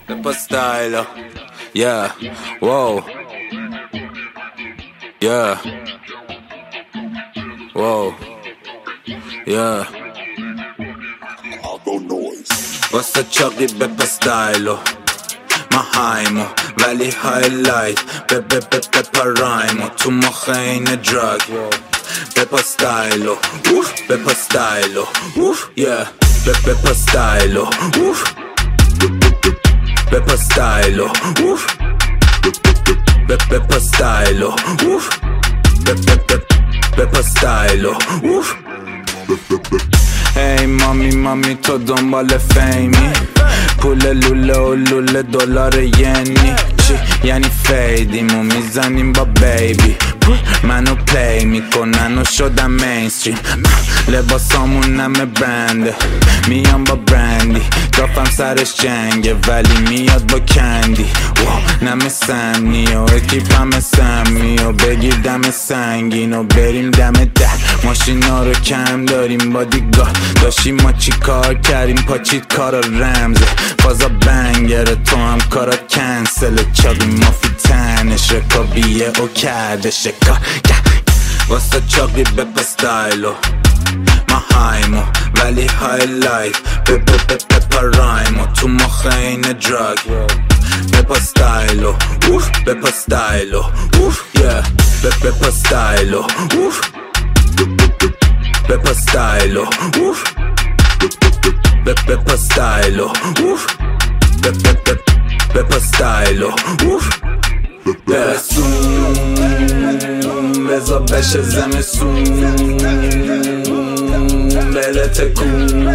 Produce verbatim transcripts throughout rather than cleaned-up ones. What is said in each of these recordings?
Peppa Stylo, yeah, whoa, yeah, whoa, yeah. واسه چاقی Peppa Stylo مهایمو ولی هایلایت به به به Peppa رایمو تو مخ اینه دراگ Peppa Stylo اوف Peppa Stylo اوف yeah Peppa Stylo اوف Peppa Stylo اوف Peppa Stylo اوف Peppa Stylo اوف هی مامی مامی تو دنبال فیمی پول لوله و لوله دلار ینی چی یعنی فیدیمو میزنیم با بیبی منو پلی میکنن و شدم مینستریم لباسامون همه برنده میام با برندی دافم سرش جنگه ولی میاد با کندی نمه سمنی و اکیپم سمی و بگیر دم سنگین و بریم دم ده ماشینا رو کم داریم با دیگاه داشتیم ما چی کار کردیم پاچید کارا رمزه فازا بنگره تو هم کارات کنسل چاقی مافی تنش رکابیه او کرده شکار واسه چاقی Peppa Stylo مهایمو ولی هایلایت به به به Peppa رایمو تو مخ اینه دراگ Peppa Stylo اوف Peppa Stylo اوف yeah Peppa Stylo اوف Peppa Stylo اوف Peppa Stylo اوف Peppa Stylo اوف برسون بزا بشه زمسون بره تکون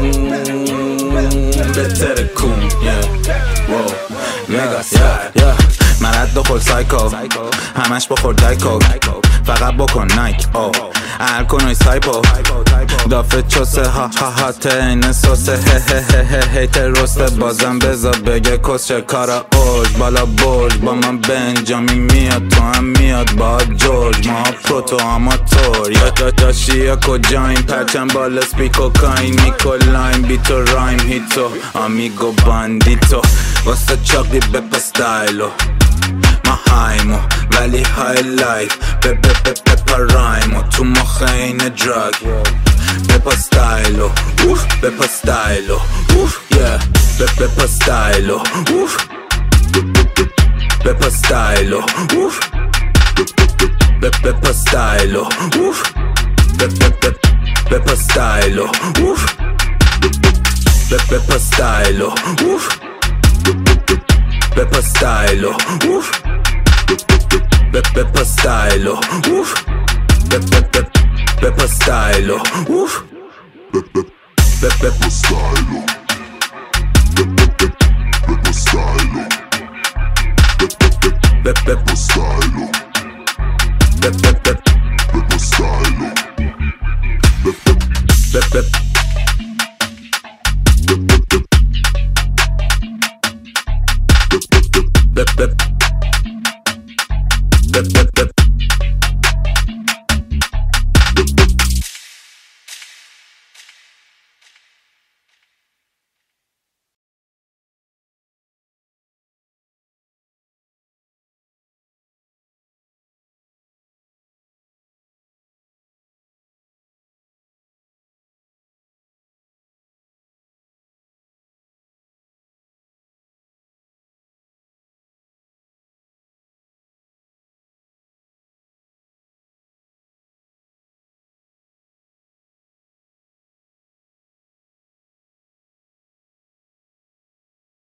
بهتره کون مگا سر من رد دخل سایکو همش بخور دایکو فقط بکن نایک او هر کنوی سایپو دافه چوسه ها ها ها تین سوسه هه هه هه هه ترسته بازم بزا بگه کسچه کارا اوج بالا برج با من بنجامین میاد تو هم میاد با جورج ما پروتو آماتور یا دا داشی یا کجاییم پرچم بالا سپیکو کاین میکو لایم بیتو رایم هیتو آمیگو باندیتو واسه چاقی Peppa Stylo مهایمو ولی هایلایت به به به Peppa رایمو تو مخ اینه دراگ Peppa Stylo اوف Peppa Stylo اوف yeah Peppa Stylo اوف Peppa Stylo اوف Peppa Stylo اوف Peppa Stylo اوف Peppa Stylo اوف Peppa Stylo oof Peppa Stylo oof Peppa Stylo oof Peppa Stylo Peppa Stylo Peppa Stylo Peppa Stylo Peppa Pep